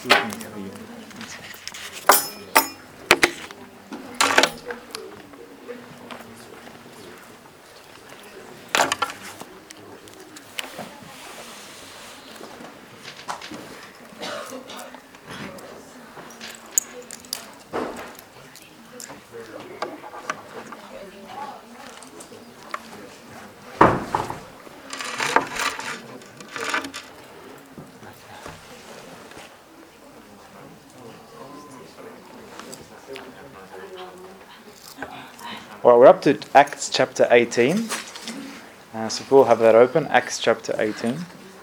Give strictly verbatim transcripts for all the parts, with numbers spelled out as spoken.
Well, we're up to Acts chapter eighteen. Uh, so we'll have that open. Acts chapter eighteen.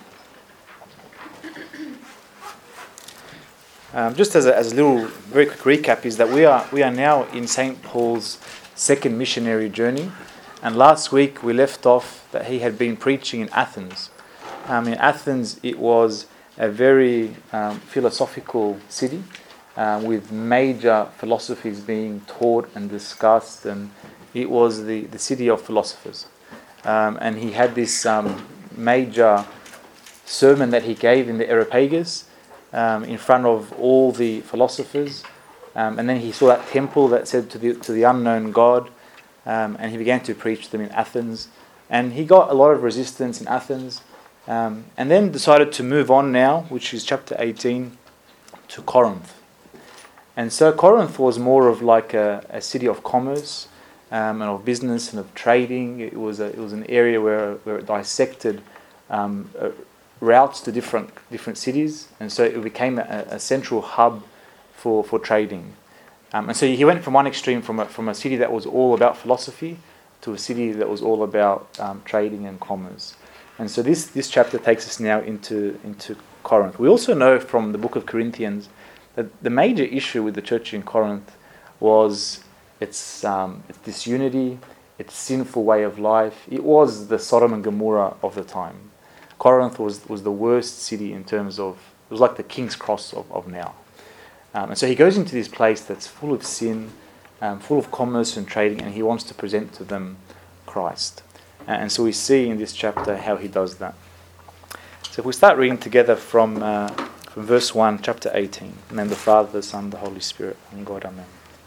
Um, just as a, as a little, very quick recap, is that we are we are now in Saint Paul's second missionary journey, and last week we left off that he had been preaching in Athens. Um, in Athens, it was a very um, philosophical city, uh, with major philosophies being taught and discussed, and it was the, the city of philosophers. Um, and he had this um, major sermon that he gave in the Areopagus, um, in front of all the philosophers, um, and then he saw that temple that said to the to the unknown God, um, and he began to preach to them in Athens, and he got a lot of resistance in Athens, um, and then decided to move on now, which is chapter eighteen, to Corinth. And so Corinth was more of like a, a city of commerce, um, and of business and of trading. It was a, it was an area where where it dissected um, uh, routes to different different cities, and so it became a, a central hub for for trading. Um, and so he went from one extreme, from a from a city that was all about philosophy, to a city that was all about um, trading and commerce. And so this this chapter takes us now into into Corinth. We also know from the book of Corinthians that the major issue with the church in Corinth was its um, its disunity, its sinful way of life. It was the Sodom and Gomorrah of the time. Corinth was was the worst city in terms of, it was like the King's Cross of, of now. Um, and so he goes into this place that's full of sin, um, full of commerce and trading, and he wants to present to them Christ. And so we see in this chapter how he does that. So if we start reading together from uh, from verse one, chapter eighteen, in the name of the Father, the Son, the Holy Spirit, and God, amen.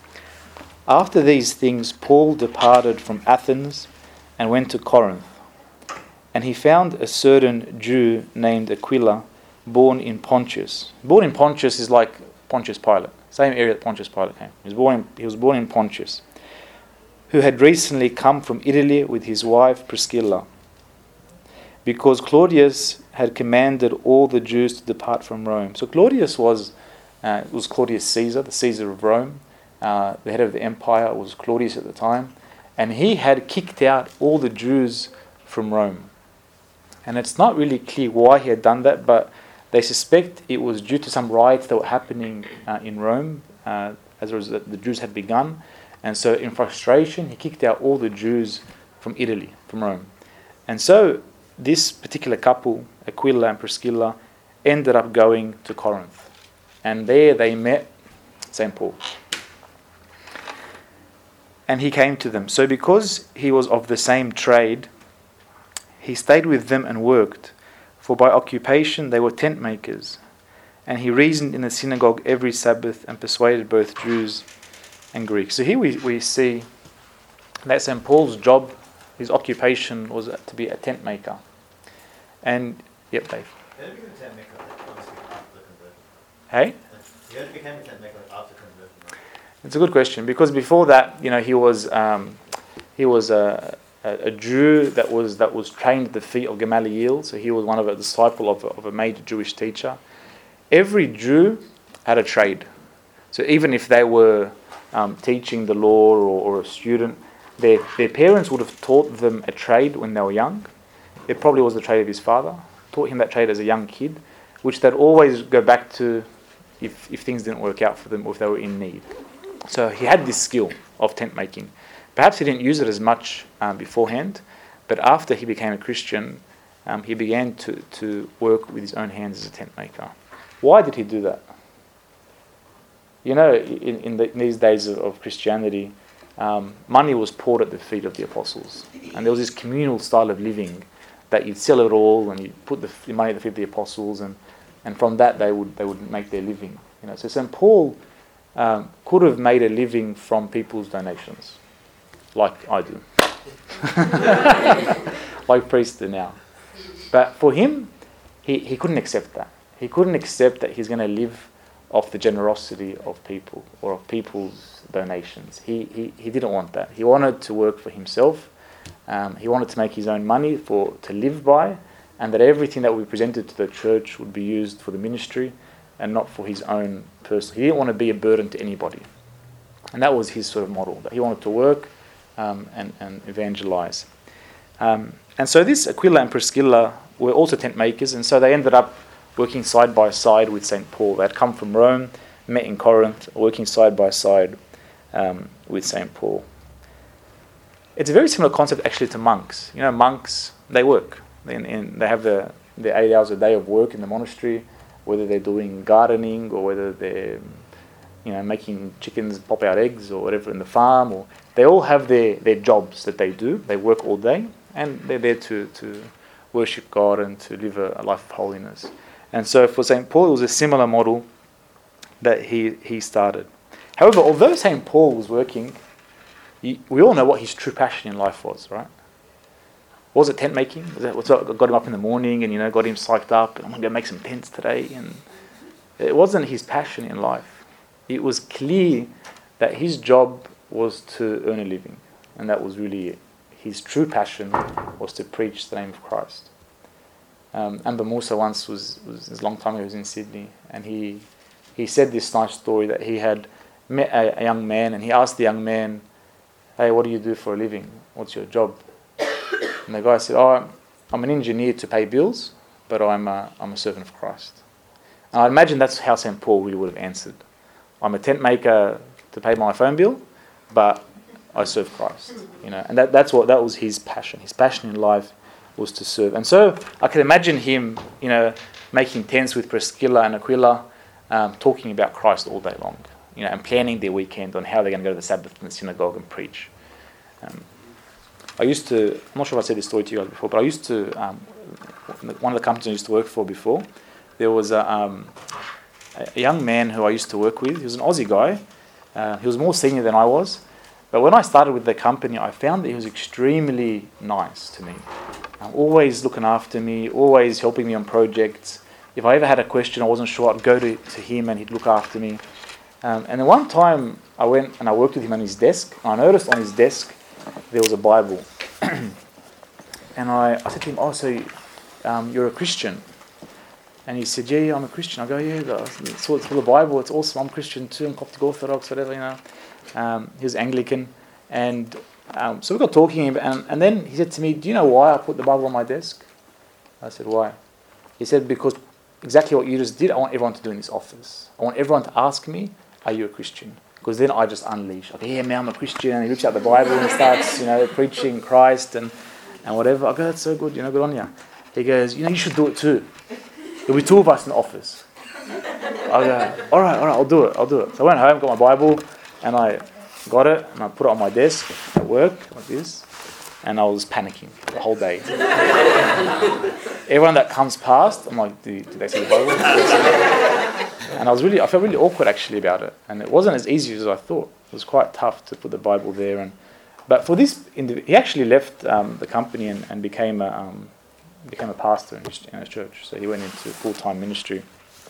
After these things, Paul departed from Athens and went to Corinth. And he found a certain Jew named Aquila, born in Pontus. Born in Pontus is like Pontius Pilate, same area that Pontius Pilate came. He was born in, he was born in Pontus, who had recently come from Italy with his wife Priscilla, because Claudius had commanded all the Jews to depart from Rome. So Claudius was uh, was Claudius Caesar, the Caesar of Rome. Uh, the head of the empire was Claudius at the time, and he had kicked out all the Jews from Rome. And it's not really clear why he had done that, but they suspect it was due to some riots that were happening uh, in Rome, uh, as a result, the Jews had begun. And so in frustration, he kicked out all the Jews from Italy, from Rome. And so this particular couple, Aquila and Priscilla, ended up going to Corinth. And there they met Saint Paul. And he came to them. So because he was of the same trade, he stayed with them and worked, for by occupation they were tent makers. And he reasoned in the synagogue every Sabbath and persuaded both Jews and Greeks. So here we, we see that Saint Paul's job, his occupation, was to be a tent maker. And, yep, Dave. He only became a tent maker after the conversion. Hey? He only became a tent maker after conversion. Right? It's a good question, because before that, you know, he was um, he was a, a, a Jew that was that was trained at the feet of Gamaliel. So he was one of a disciple of a, of a major Jewish teacher. Every Jew had a trade. So even if they were um, teaching the law or, or a student, their their parents would have taught them a trade when they were young. It probably was the trade of his father. Taught him that trade as a young kid, which they'd always go back to if if things didn't work out for them or if they were in need. So he had this skill of tent making. Perhaps he didn't use it as much um, beforehand, but after he became a Christian, um, he began to, to work with his own hands as a tent maker. Why did he do that? You know, in, in, the, in these days of, of Christianity, um, money was poured at the feet of the apostles. And there was this communal style of living that you'd sell it all and you'd put the, the money at the feet of the apostles. And and from that they would they would make their living. You know, so Saint Paul um, could have made a living from people's donations, like I do, like priests do now. But for him, he, he couldn't accept that. He couldn't accept that he's going to live off the generosity of people or of people's donations. He he, he didn't want that. He wanted to work for himself. Um, he wanted to make his own money for to live by, and that everything that would be presented to the church would be used for the ministry and not for his own person. He didn't want to be a burden to anybody. And that was his sort of model, that he wanted to work um, and, and evangelize. Um, and so this Aquila and Priscilla were also tent makers, and so they ended up working side by side with Saint Paul. They had come from Rome, met in Corinth, working side by side um, with Saint Paul. It's a very similar concept actually to monks. You know, monks, they work. They, they have the, the eight hours a day of work in the monastery, whether they're doing gardening or whether they're, you know, making chickens pop out eggs or whatever in the farm. Or they all have their, their jobs that they do. They work all day, and they're there to, to worship God and to live a, a life of holiness. And so for Saint Paul, it was a similar model that he, he started. However, although Saint Paul was working, he, we all know what his true passion in life was, right? Was it tent making? Was that what got him up in the morning and, you know, got him psyched up? I'm going to make some tents today. And it wasn't his passion in life. It was clear that his job was to earn a living, and that was really it. His true passion was to preach the name of Christ. Um, Amber Musa once was, was, was a long time ago, he was in Sydney, and he he said this nice story that he had met a, a young man, and he asked the young man, "Hey, what do you do for a living? What's your job?" And the guy said, "Oh, I'm an engineer to pay bills, but I'm a, I'm a servant of Christ." And I imagine that's how Saint Paul really would have answered. I'm a tent maker to pay my phone bill, but I serve Christ. You know, and that, that's what that was his passion. His passion in life was to serve. And so I can imagine him, you know, making tents with Priscilla and Aquila, um, talking about Christ all day long, you know, and planning their weekend on how they're going to go to the Sabbath in the synagogue and preach. Um, I used to, I'm not sure if I said this story to you guys before, but I used to, um, one of the companies I used to work for before, there was a, um, a young man who I used to work with. He was an Aussie guy. Uh, he was more senior than I was. But when I started with the company, I found that he was extremely nice to me. Um, always looking after me, always helping me on projects. If I ever had a question I wasn't sure, I'd go to, to him and he'd look after me. Um, and then one time I went and I worked with him on his desk. And I noticed on his desk there was a Bible. And I, I said to him, "Oh, so um, you're a Christian?" And he said, yeah, yeah, I'm a Christian. I go, yeah, it's full of Bible. It's awesome. I'm Christian too. I'm Coptic Orthodox, whatever, you know. Um, he was Anglican. And um, so we got talking, and, and then he said to me, "Do you know why I put the Bible on my desk?" I said, "Why?" He said, "Because exactly what you just did, I want everyone to do in this office. I want everyone to ask me, are you a Christian? Because then I just unleash. Like, yeah, man, I'm a Christian." And he looks out the Bible and starts, you know, preaching Christ and, and whatever. I go, "That's so good, you know, good on you." He goes, "You know, you should do it too. There'll be two of us in the office." I go, all right, all right, I'll do it, I'll do it. So I went home, got my Bible, and I got it, and I put it on my desk at work, like this, and I was panicking the whole day. Everyone that comes past, I'm like, "Did, did they see the Bible?" And I was really, I felt really awkward actually about it, and it wasn't as easy as I thought. It was quite tough to put the Bible there, and but for this, indiv- he actually left um, the company and, and became a um, became a pastor in his, in his church. So he went into full-time ministry.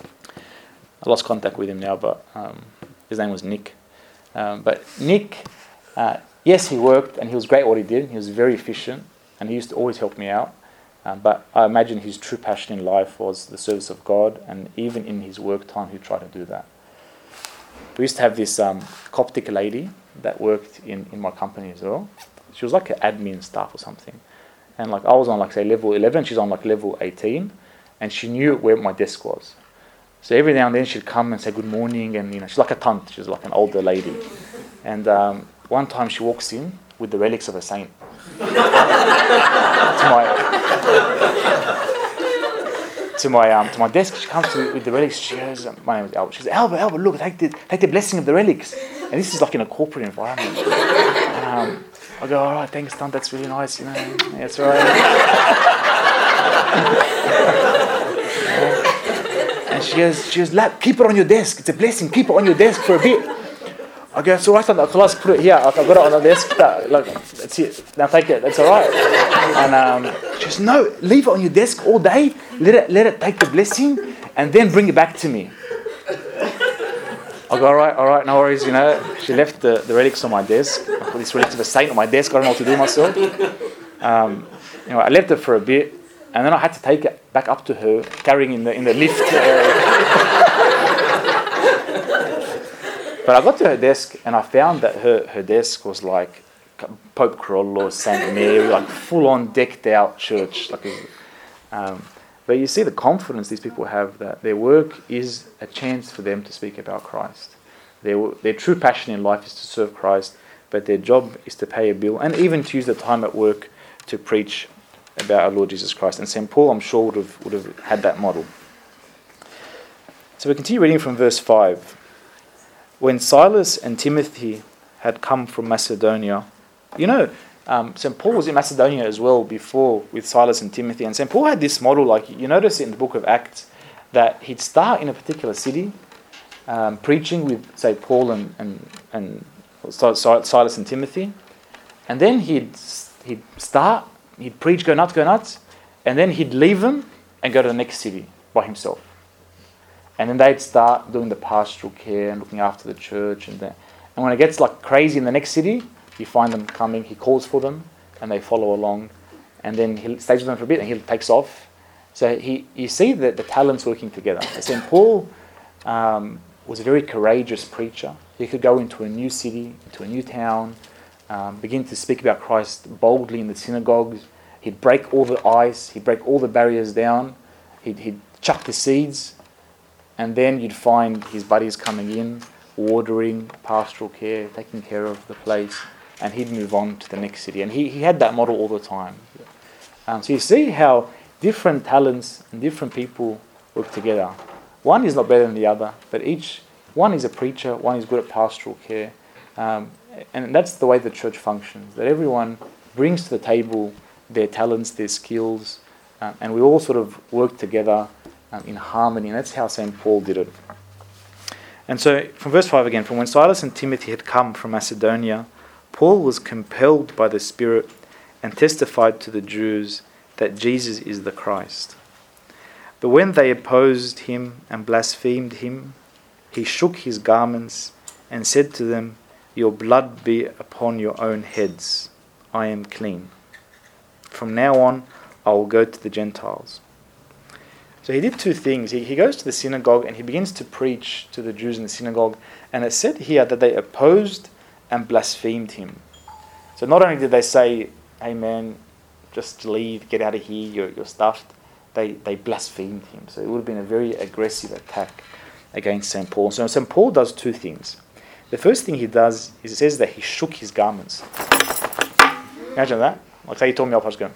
I lost contact with him now, but um, his name was Nick. Um, but Nick, uh, yes, he worked and he was great at what he did. He was very efficient and he used to always help me out. Um, but I imagine his true passion in life was the service of God, and even in his work time, he tried to do that. We used to have this um, Coptic lady that worked in, in my company as well. She was like an admin staff or something. And like I was on like say level eleven, she's on like level eighteen, and she knew where my desk was. So every now and then she'd come and say good morning, and you know she's like a tant, she's like an older lady. And um, one time she walks in with the relics of a saint to my to my um, to my desk. She comes to, with the relics. She goes, "My name is Albert." She goes, "Albert, Albert, look, take the take the blessing of the relics." And this is like in a corporate environment. And, um, I go, "All right, thanks, tant. That's really nice, you know. Yeah, that's right." And she goes, she goes, lad, keep it on your desk. It's a blessing. Keep it on your desk for a bit. I go, it's all right, on the class, put it here. I've got it on the desk. Like, that's it. Now take it. That's all right. And um, she goes, no, leave it on your desk all day. Let it, let it take the blessing, and then bring it back to me. I go, all right, all right, no worries. You know, she left the, the relics on my desk. I put this relic of a saint on my desk. I don't know what to do myself. Um, you know, I left it for a bit, and then I had to take it back up to her, carrying in the in the lift. But I got to her desk and I found that her, her desk was like Pope Kroll or Saint Mary, like full-on decked out church. Like, um, but you see the confidence these people have that their work is a chance for them to speak about Christ. Their, their true passion in life is to serve Christ, but their job is to pay a bill and even to use the time at work to preach about our Lord Jesus Christ. And Saint Paul, I'm sure, would have, would have had that model. So we continue reading from verse five. When Silas and Timothy had come from Macedonia, you know, um, Saint Paul was in Macedonia as well before with Silas and Timothy. And Saint Paul had this model, like you notice in the book of Acts, that he'd start in a particular city, um, preaching with, say, Paul and, and, and Silas and Timothy. And then he'd, he'd start, he'd preach, go nuts, go nuts, and then he'd leave them and go to the next city by himself. And then they'd start doing the pastoral care and looking after the church. And, the, and when it gets like crazy in the next city, you find them coming, he calls for them, and they follow along. And then he stays with them for a bit, and he takes off. So he, you see the, the talents working together. Saint Paul um, was a very courageous preacher. He could go into a new city, into a new town, um, begin to speak about Christ boldly in the synagogues. He'd break all the ice, he'd break all the barriers down, he'd, he'd chuck the seeds. And then you'd find his buddies coming in, watering, pastoral care, taking care of the place, and he'd move on to the next city. And he, he had that model all the time. Um, so you see how different talents and different people work together. One is not better than the other, but each one is a preacher, one is good at pastoral care. Um, and that's the way the church functions, that everyone brings to the table their talents, their skills, um, and we all sort of work together Um, in harmony, and that's how Saint Paul did it. And so, from verse five again, from when Silas and Timothy had come from Macedonia, Paul was compelled by the Spirit and testified to the Jews that Jesus is the Christ. But when they opposed him and blasphemed him, he shook his garments and said to them, "Your blood be upon your own heads. I am clean. From now on, I will go to the Gentiles." So he did two things. He, he goes to the synagogue and he begins to preach to the Jews in the synagogue. And it said here that they opposed and blasphemed him. So not only did they say, "Hey man, just leave, get out of here, you're, you're stuffed," they, they blasphemed him. So it would have been a very aggressive attack against Saint Paul. So Saint Paul does two things. The first thing he does is it says that he shook his garments. Imagine that. Like say he told me off, I was going,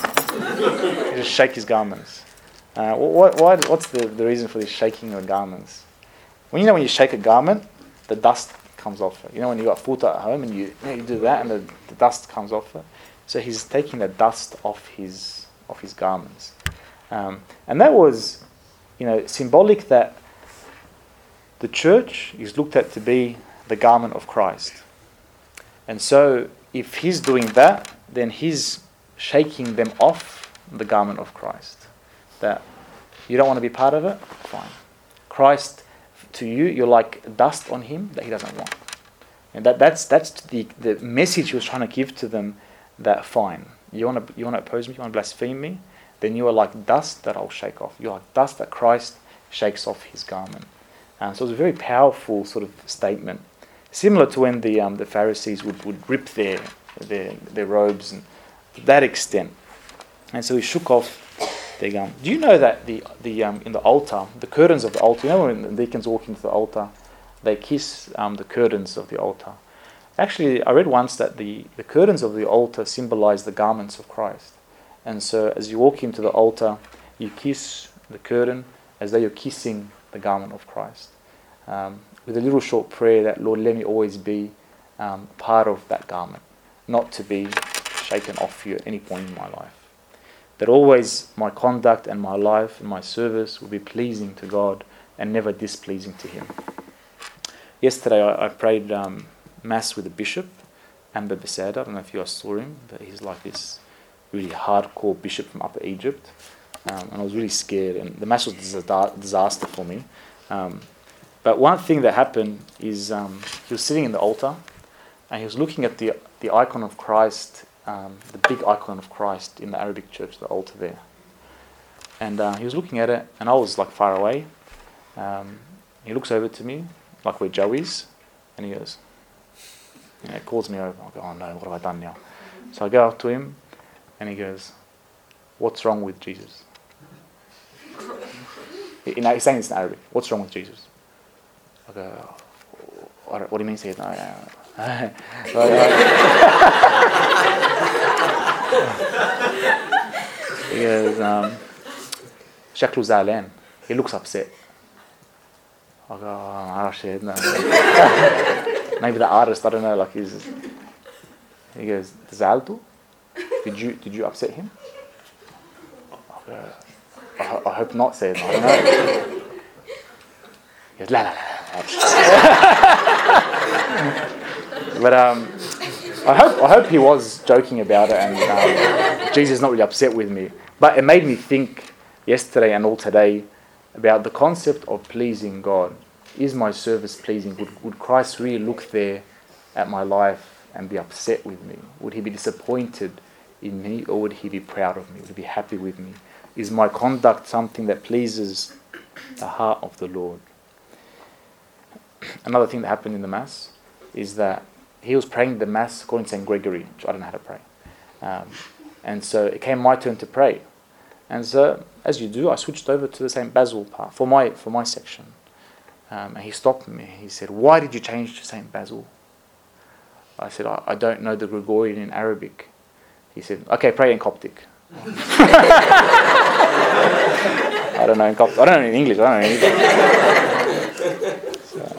he just shake his garments. Uh, what, what, what's the, the reason for this shaking of the garments? When you know when you shake a garment, the dust comes off it. You know when you got futa at home and you, you, know, you do that and the, the dust comes off it. So he's taking the dust off his off his garments, um, and that was, you know, symbolic that the church is looked at to be the garment of Christ. And so if he's doing that, then he's shaking them off the garment of Christ. That you don't want to be part of it, fine. Christ, to you, you're like dust on him that he doesn't want. And that, that's that's the, the message he was trying to give to them, that fine, you want to you want to oppose me, you want to blaspheme me, then you are like dust that I'll shake off. You're like dust that Christ shakes off his garment. Um, so it was a very powerful sort of statement. Similar to when the um, the Pharisees would, would rip their, their their robes, and to that extent. And so he shook off their garment. Do you know that the the um, in the altar, the curtains of the altar, you know when the deacons walk into the altar, they kiss um, the curtains of the altar. Actually, I read once that the, the curtains of the altar symbolize the garments of Christ. And so as you walk into the altar, you kiss the curtain as though you're kissing the garment of Christ. Um, with a little short prayer that, Lord, let me always be um, part of that garment, not to be shaken off you at any point in my life. That always my conduct and my life and my service will be pleasing to God, and never displeasing to him. Yesterday I, I prayed um, Mass with the bishop, Amber Besada. I don't know if you guys saw him, but he's like this really hardcore bishop from Upper Egypt. Um, and I was really scared, and the Mass was a disaster for me. Um, but one thing that happened is um, he was sitting in the altar, and he was looking at the the icon of Christ, um, the big icon of Christ in the Arabic church, the altar there. And uh, he was looking at it, and I was like far away. Um, he looks over to me, like where Joe is, and he goes, you know, calls me over. I go, oh no, what have I done now? So I go up to him, and he goes, what's wrong with Jesus? You know, he's saying this in Arabic. What's wrong with Jesus? I go, what do you mean? Say it. No, no. He goes, um, Shaklu Zalen. He looks upset. I go, oh, shit, no. Maybe the artist, I don't know, like he's. He goes, Zaltu? Did you did you upset him? I go, I, I hope not, said. I don't know. He goes, la la la. But um, I hope I hope he was joking about it, and um, Jesus is not really upset with me. But it made me think yesterday and all today about the concept of pleasing God. Is my service pleasing? Would would Christ really look there at my life and be upset with me? Would he be disappointed in me, or would he be proud of me? Would he be happy with me? Is my conduct something that pleases the heart of the Lord? Another thing that happened in the Mass is that he was praying the Mass according to Saint Gregory, which I don't know how to pray. Um, and so it came my turn to pray. And so, as you do, I switched over to the Saint Basil part for my for my section. Um, and he stopped me. He said, "Why did you change to Saint Basil?" I said, I, I don't know the Gregorian in Arabic. He said, "Okay, pray in Coptic." I don't know in Coptic. I don't know in English. I don't know in English. So,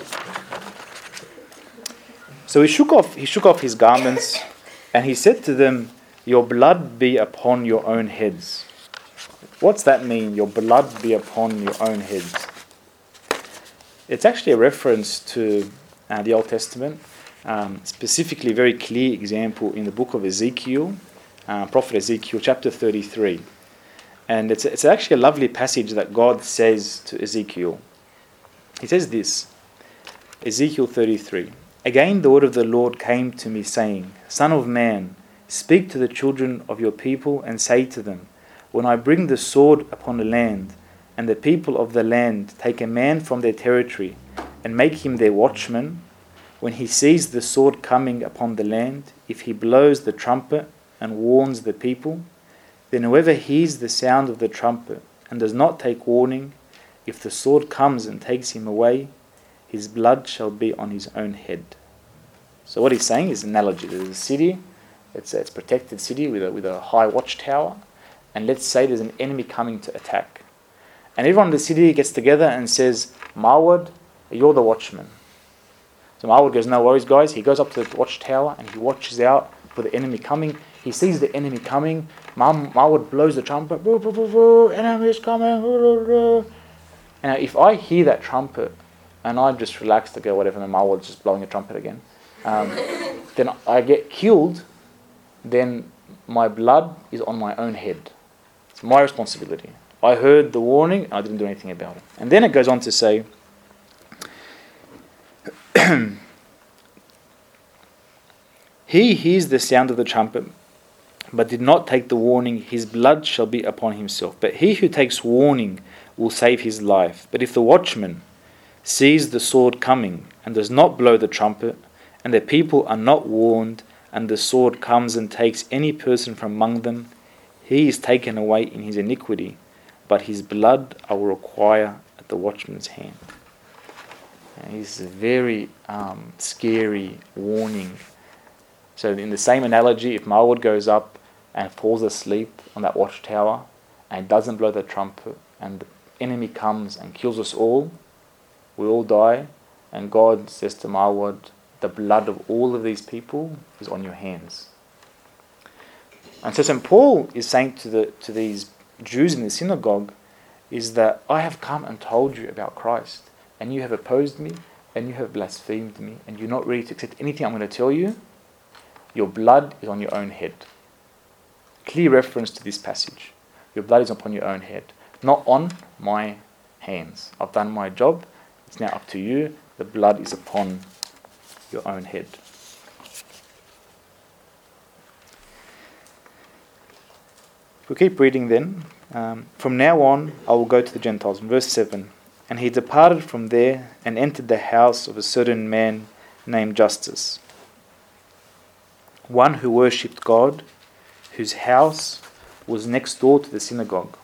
so he shook off. He shook off his garments, and he said to them, "Your blood be upon your own heads." What's that mean? Your blood be upon your own heads. It's actually a reference to uh, the Old Testament, um, specifically a very clear example in the book of Ezekiel, uh, Prophet Ezekiel, chapter thirty-three. And it's, it's actually a lovely passage that God says to Ezekiel. He says this, Ezekiel thirty-three, "Again the word of the Lord came to me, saying, Son of man, speak to the children of your people and say to them, when I bring the sword upon the land, and the people of the land take a man from their territory and make him their watchman, when he sees the sword coming upon the land, if he blows the trumpet and warns the people, then whoever hears the sound of the trumpet and does not take warning, if the sword comes and takes him away, his blood shall be on his own head." So what he's saying is an analogy. There's a city, it's a, it's a protected city with a, with a high watchtower, and let's say there's an enemy coming to attack. And everyone in the city gets together and says, "Marwad, you're the watchman." So Marwad goes, "No worries, guys." He goes up to the watchtower and he watches out for the enemy coming. He sees the enemy coming. Mar- Marwad blows the trumpet. Boo, boo, boo, boo, enemy is coming. Boo, boo, boo. And if I hear that trumpet and I'm just relaxed to go whatever, and Marwad's just blowing a trumpet again, um, then I get killed, then my blood is on my own head. It's my responsibility. I heard the warning, and I didn't do anything about it. And then it goes on to say, "He hears the sound of the trumpet, but did not take the warning, his blood shall be upon himself. But he who takes warning will save his life. But if the watchman sees the sword coming, and does not blow the trumpet, and the people are not warned, and the sword comes and takes any person from among them, he is taken away in his iniquity, but his blood I will require at the watchman's hand." And it's a very um, scary warning. So in the same analogy, if Marwad goes up and falls asleep on that watchtower and doesn't blow the trumpet, and the enemy comes and kills us all, we all die, and God says to Marwad, "The blood of all of these people is on your hands." And so Saint Paul is saying to the to these Jews in the synagogue, is that I have come and told you about Christ, and you have opposed me, and you have blasphemed me, and you're not ready to accept anything I'm going to tell you. Your blood is on your own head. Clear reference to this passage. Your blood is upon your own head, not on my hands. I've done my job. It's now up to you. The blood is upon your own head. If we keep reading then, um, from now on I will go to the Gentiles. In verse seven, and he departed from there and entered the house of a certain man named Justus, one who worshipped God, whose house was next door to the synagogue.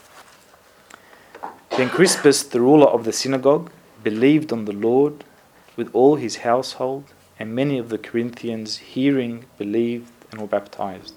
Then Crispus, the ruler of the synagogue, believed on the Lord with all his household, and many of the Corinthians, hearing, believed and were baptized.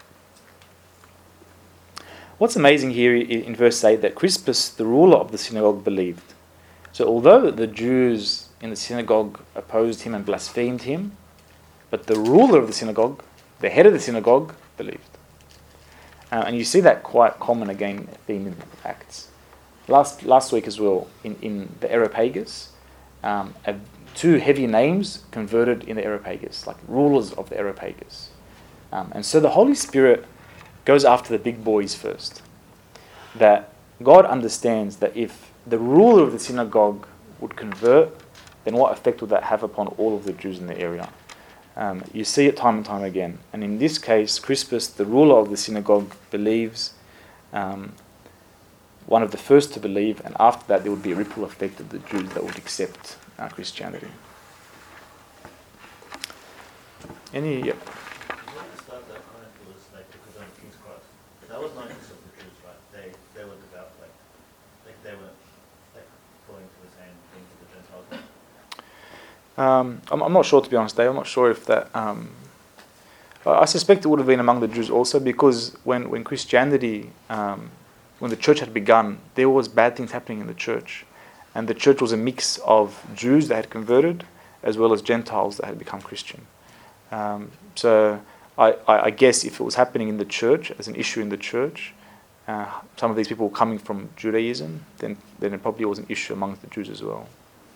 What's amazing here in verse eight, that Crispus, the ruler of the synagogue, believed. So although the Jews in the synagogue opposed him and blasphemed him, but the ruler of the synagogue, the head of the synagogue, believed. Uh, and you see that quite common again theme in Acts. Last last week as well, in, in the Areopagus, um, uh, two heavy names converted in the Areopagus, like rulers of the Areopagus. Um, and so the Holy Spirit goes after the big boys first. That God understands that if the ruler of the synagogue would convert, then what effect would that have upon all of the Jews in the area? Um, you see it time and time again. And in this case, Crispus, the ruler of the synagogue, believes, um, one of the first to believe, and after that there would be a ripple effect of the Jews that would accept uh, Christianity. Any, yep. That was not just of the Jews, right? They they were devout, like, like they were like going to the same thing to the Gentiles. Um, I'm, I'm not sure, to be honest, Dave. I'm not sure if that. Um, I suspect it would have been among the Jews also, because when when Christianity, um, when the church had begun, there was bad things happening in the church, and the church was a mix of Jews that had converted as well as Gentiles that had become Christian. Um, so. I, I guess if it was happening in the church, as an issue in the church, uh, some of these people were coming from Judaism, then then it probably was an issue amongst the Jews as well.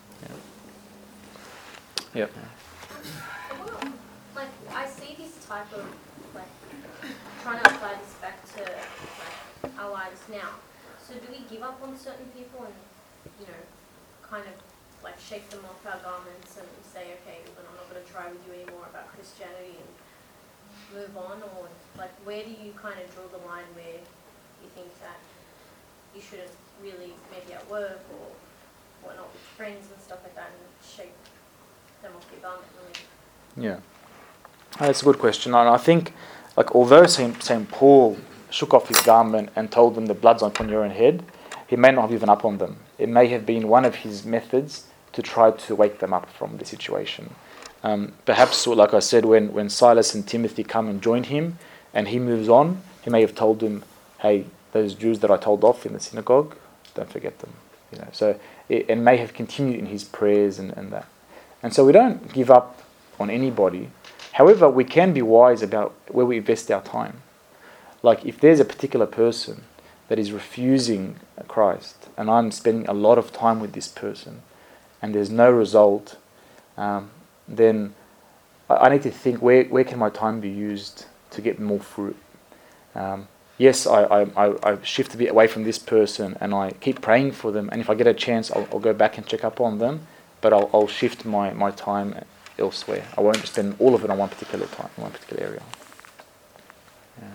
Yeah. Yep. Well, like, I see this type of, like, trying to apply this back to, like, our lives now. So do we give up on certain people and, you know, kind of, like, shake them off our garments and say, okay, well, I'm not going to try with you anymore about Christianity and move on, or like where do you kind of draw the line where you think that you shouldn't really, maybe at work or whatnot with friends and stuff like that, and shake them off your garment? Really? Yeah, that's a good question. And I think, like, although Saint Saint Paul shook off his garment and told them the blood's upon your own head, he may not have given up on them. It may have been one of his methods to try to wake them up from the situation. Um, perhaps, like I said, when, when Silas and Timothy come and join him and he moves on, he may have told them, hey, those Jews that I told off in the synagogue, don't forget them. You know, so it, it may have continued in his prayers and, and that. And so we don't give up on anybody. However, we can be wise about where we invest our time. Like if there's a particular person that is refusing Christ and I'm spending a lot of time with this person and there's no result, um, then I need to think, where where can my time be used to get more fruit? Um, yes, I, I, I, I shift a bit away from this person and I keep praying for them, and if I get a chance, I'll, I'll go back and check up on them, but I'll, I'll shift my, my time elsewhere. I won't spend all of it on one particular time, one particular area. Yeah,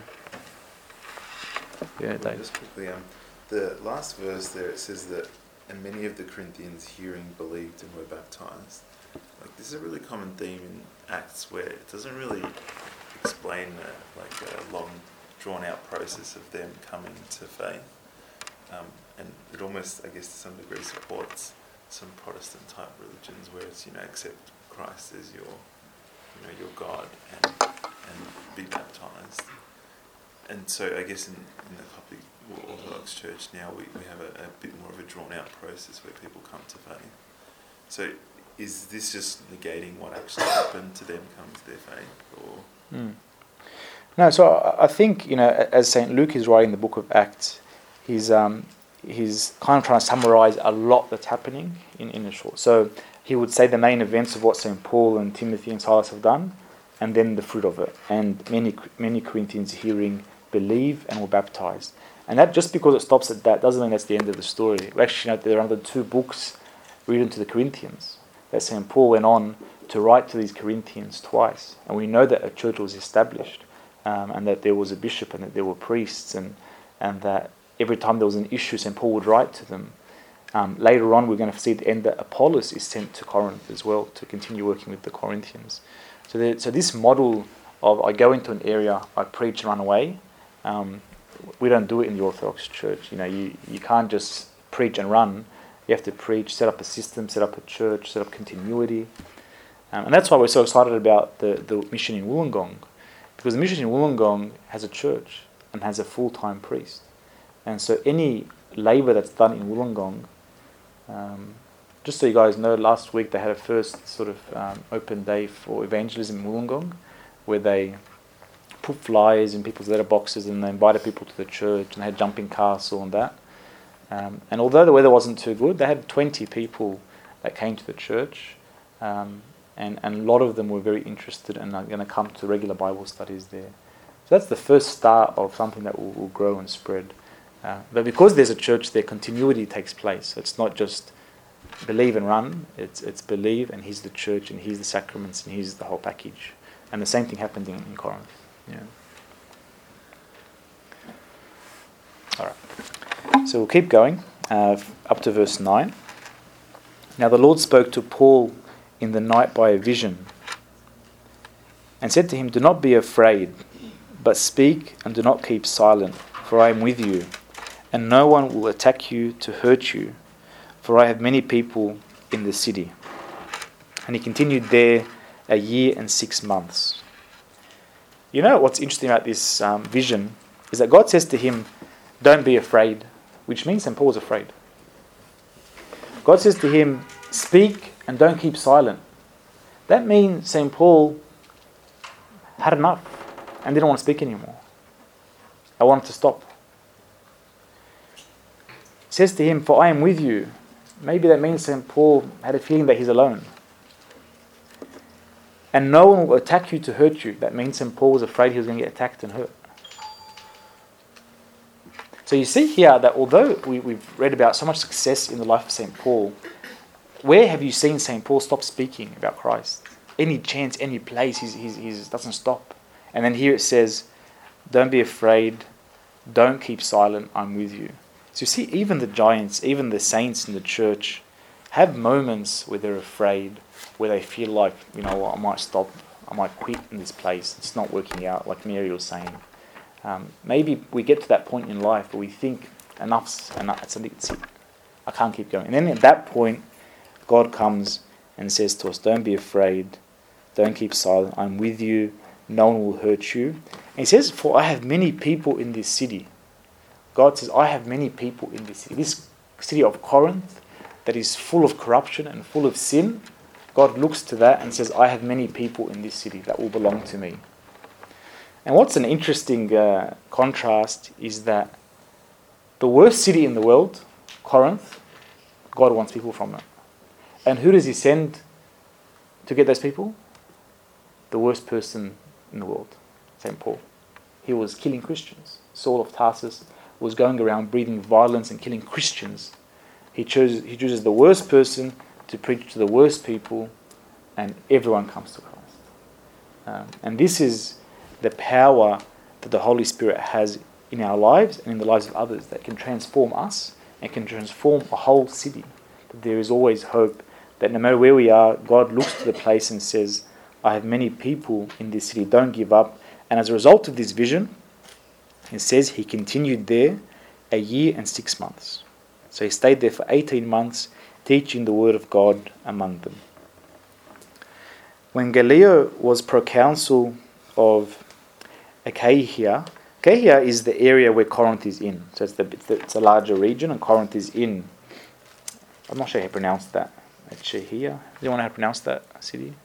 yeah, Dave. Just quickly, um, the last verse there, it says that, and many of the Corinthians hearing believed and were baptized. Like, this is a really common theme in Acts where it doesn't really explain a, like a long, drawn-out process of them coming to faith, um, and it almost, I guess, to some degree, supports some Protestant-type religions where it's, you know, accept Christ as your, you know, your God and and be baptized. And so, I guess in, in the Coptic Orthodox Church now, we, we have a, a bit more of a drawn-out process where people come to faith. So, is this just negating what actually happened to them coming to their faith, or? Mm. No, so I think, you know, as Saint Luke is writing the book of Acts, he's um, he's kind of trying to summarize a lot that's happening in, in a short. So he would say the main events of what Saint Paul and Timothy and Silas have done, and then the fruit of it. And many many Corinthians hearing believe and were baptized. And that, just because it stops at that doesn't mean that's the end of the story. We actually know there are another two books written to the Corinthians that Saint Paul went on to write to these Corinthians twice. And we know that a church was established, um, and that there was a bishop, and that there were priests, and, and that every time there was an issue, Saint Paul would write to them. Um, later on, we're going to see at the end that Apollos is sent to Corinth as well to continue working with the Corinthians. So, there, so this model of I go into an area, I preach and run away, um, we don't do it in the Orthodox Church. You know, you, you can't just preach and run. You have to preach, set up a system, set up a church, set up continuity. Um, and that's why we're so excited about the, the mission in Wollongong. Because the mission in Wollongong has a church and has a full-time priest. And so any labour that's done in Wollongong, um, just so you guys know, last week they had a first sort of um, open day for evangelism in Wollongong, where they put flyers in people's letterboxes and they invited people to the church, and they had jumping castle and that. Um, and although the weather wasn't too good, they had twenty people that came to the church, um, and, and a lot of them were very interested and are going to come to regular Bible studies there. So that's the first start of something that will, will grow and spread. Uh, but because there's a church there, continuity takes place. It's not just believe and run, it's it's believe and here's the church and here's the sacraments and here's the whole package. And the same thing happened in, in Corinth. Yeah. All right. So we'll keep going uh, up to verse nine. Now the Lord spoke to Paul in the night by a vision and said to him, "Do not be afraid, but speak and do not keep silent, for I am with you, and no one will attack you to hurt you, for I have many people in the city." And he continued there a year and six months. You know what's interesting about this um, vision is that God says to him, "Don't be afraid," which means Saint Paul's afraid. God says to him, "Speak and don't keep silent." That means Saint Paul had enough and didn't want to speak anymore. I wanted to stop. He says to him, "For I am with you." Maybe that means Saint Paul had a feeling that he's alone. "And no one will attack you to hurt you." That means Saint Paul was afraid he was going to get attacked and hurt. So you see here that although we, we've read about so much success in the life of Saint Paul, where have you seen Saint Paul stop speaking about Christ? Any chance, any place, he he's, he's doesn't stop. And then here it says, "Don't be afraid, don't keep silent, I'm with you." So you see, even the giants, even the saints in the church have moments where they're afraid, where they feel like, you know what, I might stop, I might quit in this place, it's not working out, like Mary was saying. Um, maybe we get to that point in life where we think, enough's enough, it's, it's it. I can't keep going. And then at that point, God comes and says to us, "Don't be afraid, don't keep silent, I'm with you, no one will hurt you." And he says, "For I have many people in this city." God says, "I have many people in this city." This city of Corinth that is full of corruption and full of sin, God looks to that and says, "I have many people in this city that will belong to me." And what's an interesting uh, contrast is that the worst city in the world, Corinth, God wants people from it. And who does he send to get those people? The worst person in the world, Saint Paul. He was killing Christians. Saul of Tarsus was going around breathing violence and killing Christians. He chooses, he chooses the worst person to preach to the worst people, and everyone comes to Christ. Um, and this is the power that the Holy Spirit has in our lives and in the lives of others that can transform us and can transform a whole city. That there is always hope that no matter where we are, God looks to the place and says, "I have many people in this city, don't give up." And as a result of this vision, it says he continued there a year and six months. So he stayed there for eighteen months, teaching the word of God among them. When Gallio was proconsul of Achaia, Achaia is the area where Corinth is in. So it's, the, it's, the, it's a larger region, and Corinth is in. I'm not sure how to pronounce that. Achaia. Do you want to pronounce that city?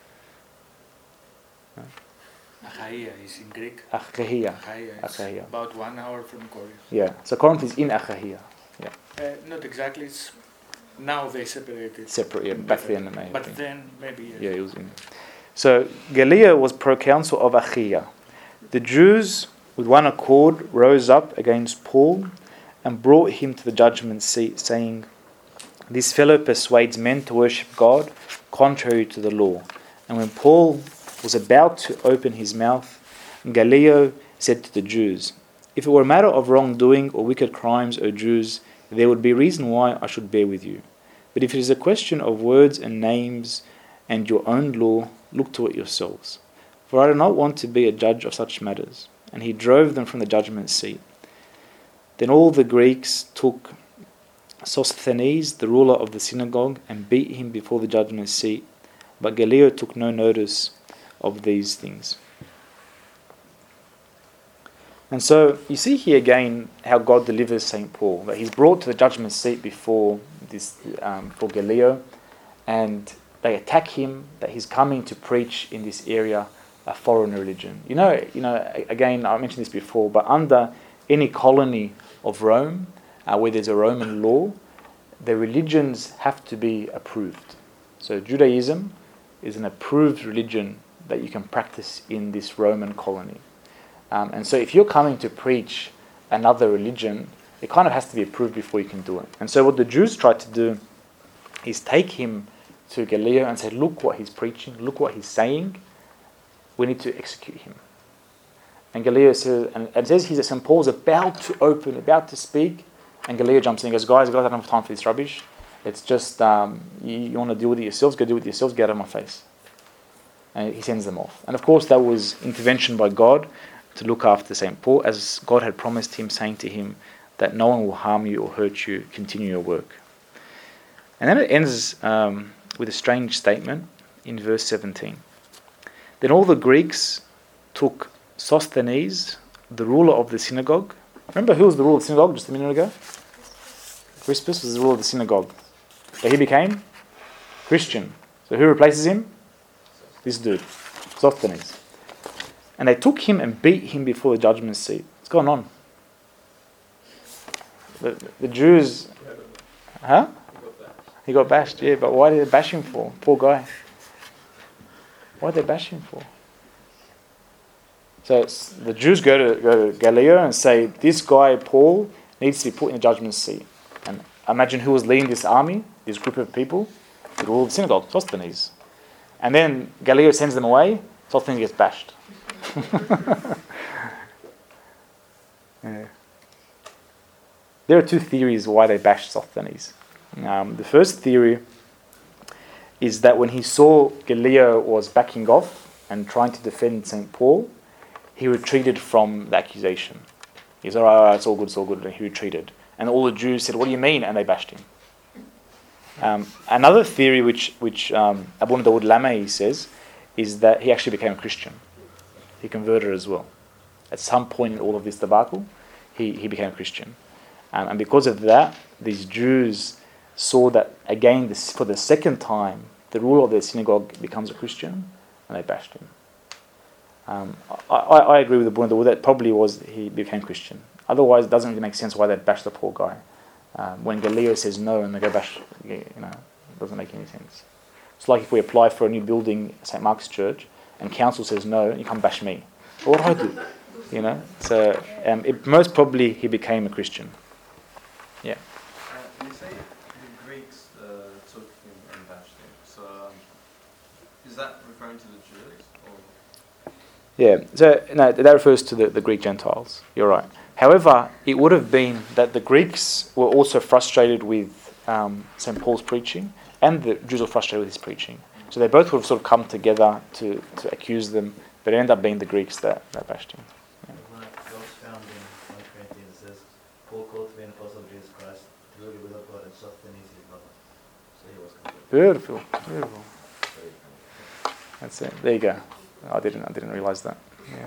No? Achaia is in Greek. Achaia. Achaia is Achaia. about one hour from Corinth. Yeah. So Corinth is in Achaia. Yeah. Uh, not exactly. It's now they separated. Separate, yeah, back then, maybe. But then maybe yes. Yeah, he was in. So Gallio was proconsul of Achaia. The Jews, with one accord, rose up against Paul and brought him to the judgment seat, saying, "This fellow persuades men to worship God contrary to the law." And when Paul was about to open his mouth, Gallio said to the Jews, "If it were a matter of wrongdoing or wicked crimes, O Jews, there would be reason why I should bear with you. But if it is a question of words and names and your own law, look to it yourselves. For I do not want to be a judge of such matters." And he drove them from the judgment seat. Then all the Greeks took Sosthenes, the ruler of the synagogue, and beat him before the judgment seat. But Gallio took no notice of these things. And so you see here again how God delivers Saint Paul. That he's brought to the judgment seat before this, um, for Gallio, and they attack him. That he's coming to preach in this area a foreign religion. You know, you know. Again, I mentioned this before, but under any colony of Rome, uh, where there's a Roman law, the religions have to be approved. So Judaism is an approved religion that you can practice in this Roman colony. Um, and so if you're coming to preach another religion, it kind of has to be approved before you can do it. And so what the Jews tried to do is take him to Gallio and say, "Look what he's preaching, look what he's saying, we need to execute him." And Gallio says, and it says he's at Saint Paul's about to open, about to speak, and Gallio jumps in and goes, "Guys, guys, I don't have time for this rubbish. It's just, um, you, you want to deal with it yourselves, go deal with it yourselves, get out of my face." And he sends them off. And of course that was intervention by God to look after Saint Paul, as God had promised him, saying to him that no one will harm you or hurt you, continue your work. And then it ends um, with a strange statement in verse seventeen. Then all the Greeks took Sosthenes, the ruler of the synagogue. Remember who was the ruler of the synagogue just a minute ago? Crispus was the ruler of the synagogue. So he became Christian. So who replaces him? This dude, Sosthenes. And they took him and beat him before the judgment seat. What's going on? The, the Jews... Huh? He got bashed, yeah, but why did they bash him for? Poor guy. Why did they bash him for? So it's, the Jews go to, go to Gallio and say, "This guy, Paul, needs to be put in the judgment seat." And imagine who was leading this army, this group of people, the ruler of the synagogue, Sosthenes. And then Gallio sends them away, Sosthenes gets bashed. Yeah. There are two theories why they bashed Sosthenes. Um, the first theory is that when he saw Gallio was backing off and trying to defend Saint Paul, he retreated from the accusation. He said, "All right, it's all good, it's all good," and he retreated. And all the Jews said, "What do you mean?" And they bashed him. Um, another theory, which which um, Abuna Dawood Lamai says, is that he actually became a Christian. He converted as well. At some point in all of this debacle, he, he became a Christian. Um, and because of that, these Jews saw that, again, this, for the second time, the ruler of their synagogue becomes a Christian, and they bashed him. Um, I, I, I agree with the Abuna Dawood that probably was he became Christian. Otherwise, it doesn't really make sense why they'd bash the poor guy. Um, when Gallio says no and they go bash, you know, it doesn't make any sense. It's like if we apply for a new building at Saint Mark's Church and council says no, and you come bash me. What do I do? You know. So um, it, most probably he became a Christian. Yeah. Uh, you say the Greeks uh, took him and bashed him. So um, is that referring to the Jews? Or? Yeah. So no, that refers to the, the Greek Gentiles. You're right. However, it would have been that the Greeks were also frustrated with um, Saint Paul's preaching, and the Jews were frustrated with his preaching. So they both would have sort of come together to, to accuse them, but it ended up being the Greeks that, that bashed him. Yeah. When it was found in First Corinthians, it says, "Paul called to be an apostle of Jesus Christ, through the will of God, and Sosthenes his brother." So he was converted. Beautiful, beautiful. That's it. There you go. I didn't, I didn't realise that. Yeah.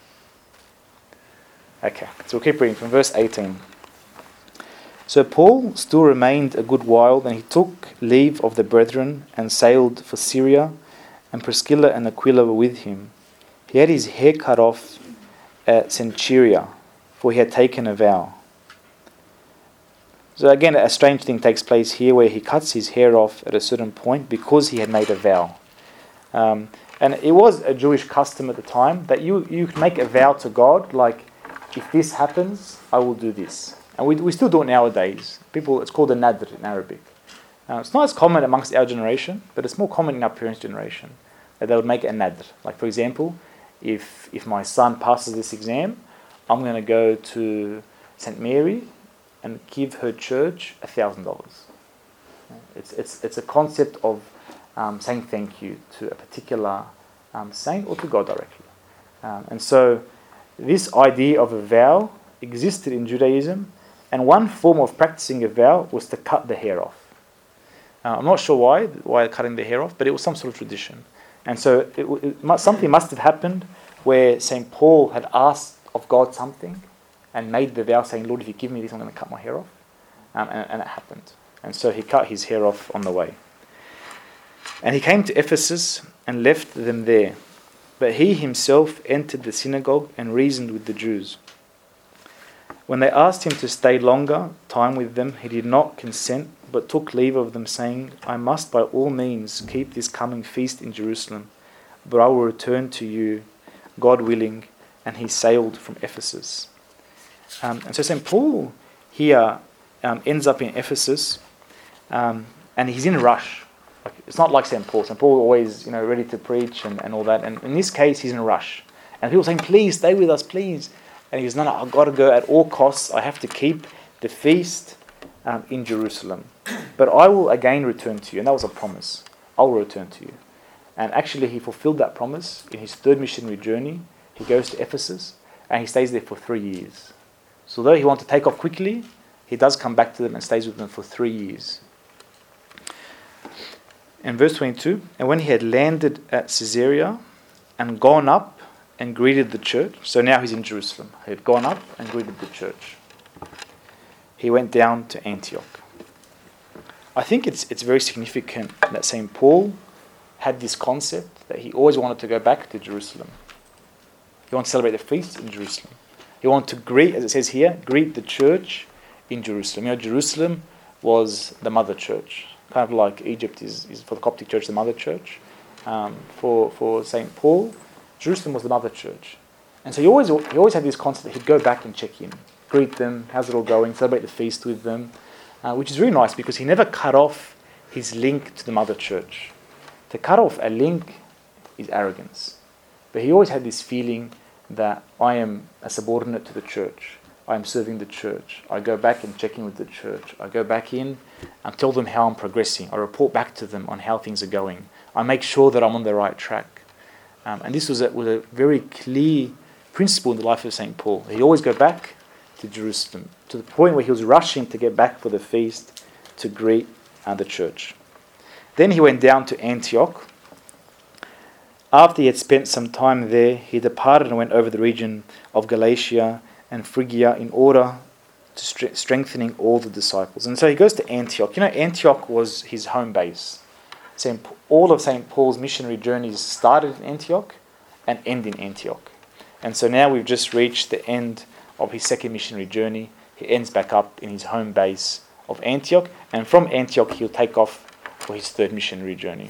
Okay, so we'll keep reading from verse eighteen. So Paul still remained a good while, then he took leave of the brethren and sailed for Syria, and Priscilla and Aquila were with him. He had his hair cut off at Cenchrea, for he had taken a vow. So again, a strange thing takes place here where he cuts his hair off at a certain point because he had made a vow. Um, and it was a Jewish custom at the time that you, you could make a vow to God, like, if this happens, I will do this. And we we still do it nowadays. People, it's called a nadr in Arabic. Uh, it's not as common amongst our generation, but it's more common in our parents' generation, that they would make a nadr. Like, for example, if if my son passes this exam, I'm going to go to Saint Mary and give her church a thousand dollars. It's it's it's a concept of um, saying thank you to a particular um, saint or to God directly. Um, and so this idea of a vow existed in Judaism, and one form of practicing a vow was to cut the hair off. Uh, I'm not sure why why cutting the hair off, but it was some sort of tradition. And so it, it must, something must have happened where Saint Paul had asked of God something and made the vow saying, Lord, if you give me this, I'm going to cut my hair off. Um, and, and it happened. And so he cut his hair off on the way. And he came to Ephesus and left them there. But he himself entered the synagogue and reasoned with the Jews. When they asked him to stay longer time with them, he did not consent, but took leave of them, saying, I must by all means keep this coming feast in Jerusalem, but I will return to you, God willing. And he sailed from Ephesus. Um, and so Saint Paul here um, ends up in Ephesus, um, and he's in a rush. Like, it's not like Saint Paul. Saint Paul always, you know, ready to preach and, and all that. And in this case, he's in a rush. And people saying, please, stay with us, please. And he goes, no, no, I've got to go at all costs. I have to keep the feast um, in Jerusalem. But I will again return to you. And that was a promise. I will return to you. And actually, he fulfilled that promise in his third missionary journey. He goes to Ephesus, and he stays there for three years. So although he wanted to take off quickly, he does come back to them and stays with them for three years. In verse twenty-two, and when he had landed at Caesarea and gone up and greeted the church, so now he's in Jerusalem. He had gone up and greeted the church. He went down to Antioch. I think it's it's very significant that Saint Paul had this concept that he always wanted to go back to Jerusalem. He wanted to celebrate the feast in Jerusalem. He wanted to greet, as it says here, greet the church in Jerusalem. You know, Jerusalem was the mother church. Kind of like Egypt is, is for the Coptic church, the mother church. Um, for for Saint Paul, Jerusalem was the mother church. And so he always he always had this concept that he'd go back and check in, greet them, how's it all going, celebrate the feast with them, uh, which is really nice because he never cut off his link to the mother church. To cut off a link is arrogance. But he always had this feeling that I am a subordinate to the church. I am serving the church. I go back and check in with the church. I go back in and tell them how I'm progressing. I report back to them on how things are going. I make sure that I'm on the right track. Um, and this was a, was a very clear principle in the life of Saint Paul. He'd always go back to Jerusalem, to the point where he was rushing to get back for the feast to greet uh, the church. Then he went down to Antioch. After he had spent some time there, he departed and went over the region of Galatia and Phrygia in order to stre- strengthening all the disciples. And so he goes to Antioch. You know, Antioch was his home base. Saint Pa- all of Saint Paul's missionary journeys started in Antioch and end in Antioch. And so now we've just reached the end of his second missionary journey. He ends back up in his home base of Antioch, and from Antioch he'll take off for his third missionary journey.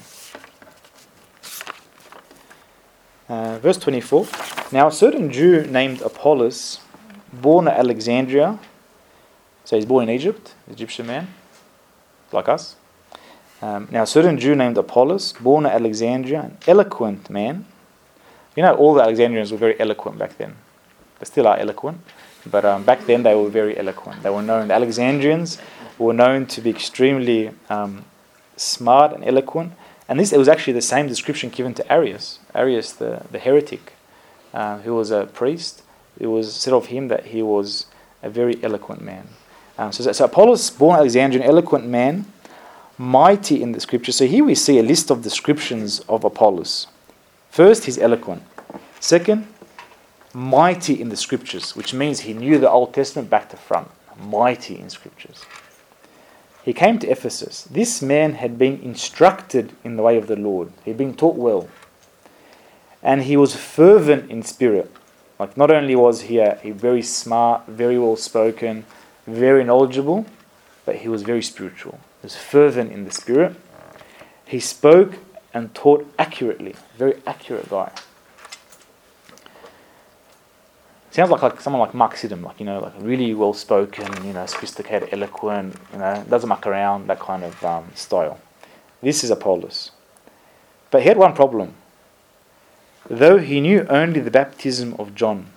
Uh, verse twenty-four. Now a certain Jew named Apollos, born at Alexandria, so he's born in Egypt, Egyptian man, like us. Um, now a certain Jew named Apollos, born at Alexandria, an eloquent man. You know, all the Alexandrians were very eloquent back then. They still are eloquent, but um, back then they were very eloquent. They were known, the Alexandrians were known to be extremely um, smart and eloquent. And this it was actually the same description given to Arius, Arius the, the heretic, uh, who was a priest. It was said of him that he was a very eloquent man. Um, so, so Apollos, born Alexandrian, eloquent man, mighty in the scriptures. So here we see a list of descriptions of Apollos. First, he's eloquent. Second, mighty in the scriptures, which means he knew the Old Testament back to front. Mighty in scriptures. He came to Ephesus. This man had been instructed in the way of the Lord. He had been taught well. And he was fervent in spirit. Like, not only was he a, a very smart, very well spoken, very knowledgeable, but he was very spiritual. He was fervent in the spirit. He spoke and taught accurately. Very accurate guy. Sounds like, like someone like Mark Sidham, like, you know, like really well spoken, you know, sophisticated, eloquent, you know, doesn't muck around, that kind of um, style. This is Apollos. But he had one problem. Though he knew only the baptism of John.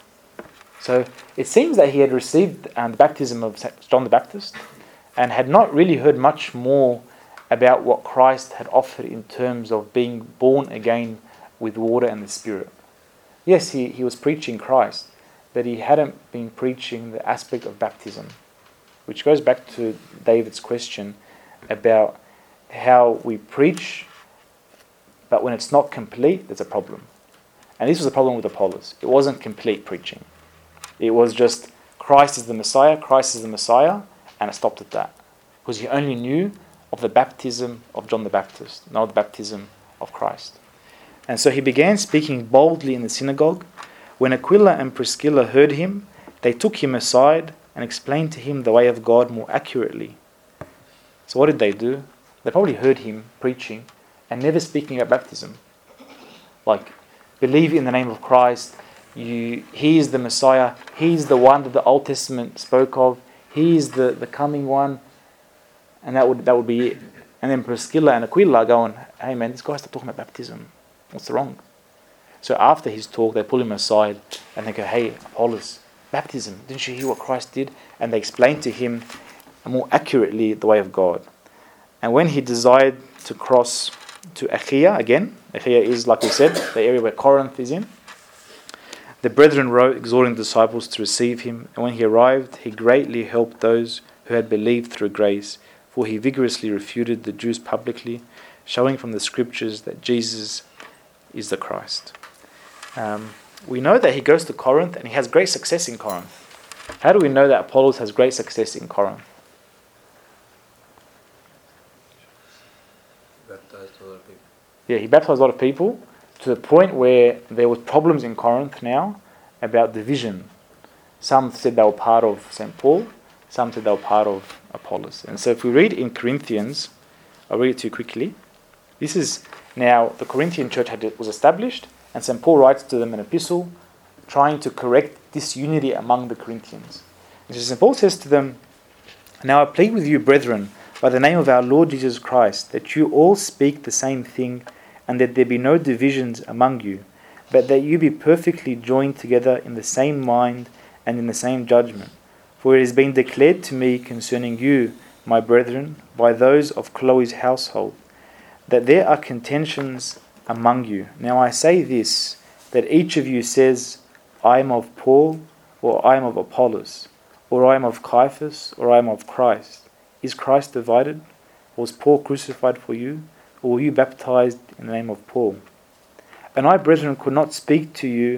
So it seems that he had received um, the baptism of John the Baptist and had not really heard much more about what Christ had offered in terms of being born again with water and the Spirit. Yes, he, he was preaching Christ, but he hadn't been preaching the aspect of baptism, which goes back to David's question about how we preach, but when it's not complete, there's a problem. And this was the problem with Apollos. It wasn't complete preaching. It was just, Christ is the Messiah, Christ is the Messiah, and it stopped at that. Because he only knew of the baptism of John the Baptist, not the baptism of Christ. And so he began speaking boldly in the synagogue. When Aquila and Priscilla heard him, they took him aside and explained to him the way of God more accurately. So what did they do? They probably heard him preaching and never speaking about baptism. Like, believe in the name of Christ. You, he is the Messiah. He is the one that the Old Testament spoke of. He is the, the coming one. And that would that would be it. And then Priscilla and Aquila are going, hey man, this guy's talking about baptism. What's wrong? So after his talk, they pull him aside and they go, hey, Apollos, baptism, didn't you hear what Christ did? And they explain to him more accurately the way of God. And when he desired to cross to Achaia, again, Achaia is, like we said, the area where Corinth is in, the brethren wrote, exhorting the disciples to receive him. And when he arrived, he greatly helped those who had believed through grace, for he vigorously refuted the Jews publicly, showing from the scriptures that Jesus is the Christ. Um, we know that he goes to Corinth and he has great success in Corinth. How do we know that Apollos has great success in Corinth? Baptized a lot of people. Yeah, he baptized a lot of people to the point where there was problems in Corinth now about division. Some said they were part of Saint Paul, some said they were part of Apollos. And so if we read in Corinthians, I'll read it to you quickly. This is now the Corinthian church had, was established, and Saint Paul writes to them an epistle trying to correct disunity among the Corinthians. And so Saint Paul says to them, "Now I plead with you, brethren, by the name of our Lord Jesus Christ, that you all speak the same thing, and that there be no divisions among you, but that you be perfectly joined together in the same mind and in the same judgment. For it has been declared to me concerning you, my brethren, by those of Chloe's household, that there are contentions among you. Now I say this, that each of you says, I am of Paul, or I am of Apollos, or I am of Cephas, or I am of Christ. Is Christ divided? Was Paul crucified for you? Or were you baptized in the name of Paul? And I, brethren, could not speak to you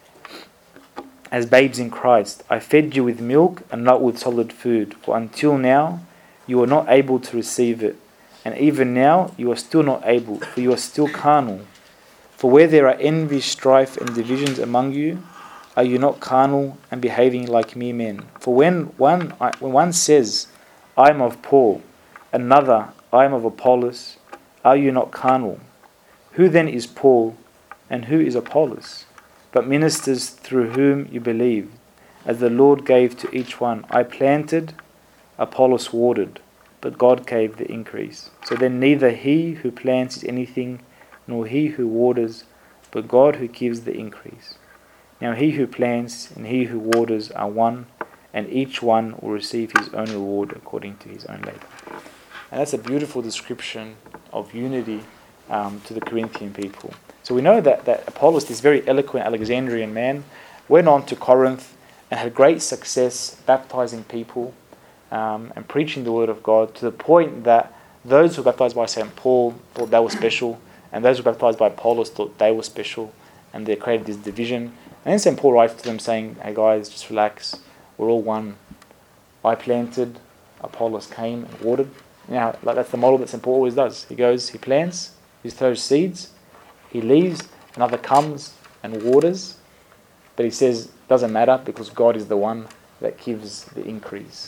as babes in Christ. I fed you with milk and not with solid food, for until now you were not able to receive it. And even now you are still not able, for you are still carnal. For where there are envy, strife, and divisions among you, are you not carnal and behaving like mere men? For when one when one says, I am of Paul, another, I am of Apollos, are you not carnal? Who then is Paul, and who is Apollos? But ministers through whom you believed, as the Lord gave to each one. I planted, Apollos watered, but God gave the increase. So then neither he who plants is anything, nor he who waters, but God who gives the increase. Now he who plants and he who waters are one, and each one will receive his own reward according to his own labor. And that's a beautiful description of unity um, to the Corinthian people. So we know that, that Apollos, this very eloquent Alexandrian man, went on to Corinth and had great success baptizing people um, and preaching the word of God, to the point that those who were baptized by Saint Paul thought they were special, and those who were baptized by Apollos thought they were special, and they created this division. And then Saint Paul writes to them saying, hey guys, just relax, we're all one. I planted, Apollos came and watered. Now, like that's the model that Saint Paul always does. He goes, he plants, he throws seeds, he leaves, another comes and waters, but he says, doesn't matter because God is the one that gives the increase.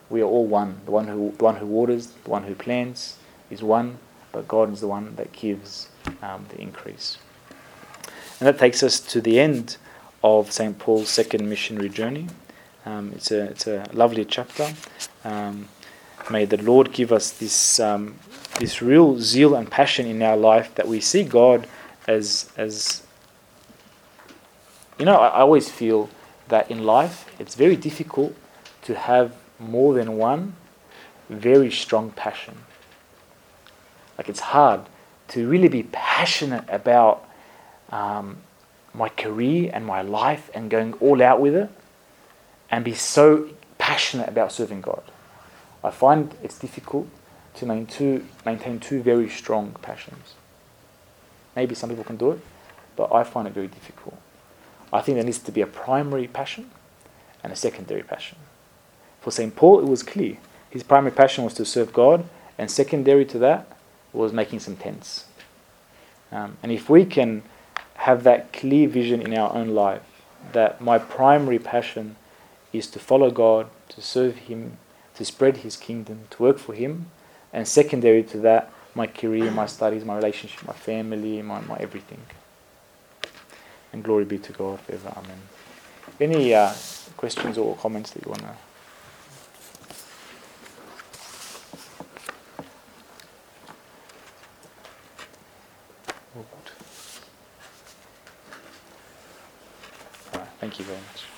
We are all one. The one who, the one who waters, the one who plants is one, but God is the one that gives um, the increase. And that takes us to the end of Saint Paul's second missionary journey. Um, it's a it's a lovely chapter. Um, may the Lord give us this um, this real zeal and passion in our life, that we see God as as you know. I, I always feel that in life it's very difficult to have more than one very strong passion. Like, it's hard to really be passionate about um, my career and my life and going all out with it, and be so passionate about serving God. I find it's difficult to maintain two, maintain two very strong passions. Maybe some people can do it, but I find it very difficult. I think there needs to be a primary passion and a secondary passion. For Saint Paul, it was clear. His primary passion was to serve God, and secondary to that was making some tents. Um, and if we can have that clear vision in our own life, that my primary passion is to follow God, to serve Him, to spread His kingdom, to work for Him, and secondary to that, my career, my studies, my relationship, my family, my, my everything. And glory be to God forever. Amen. Any uh, questions or comments that you want to... All right, thank you very much.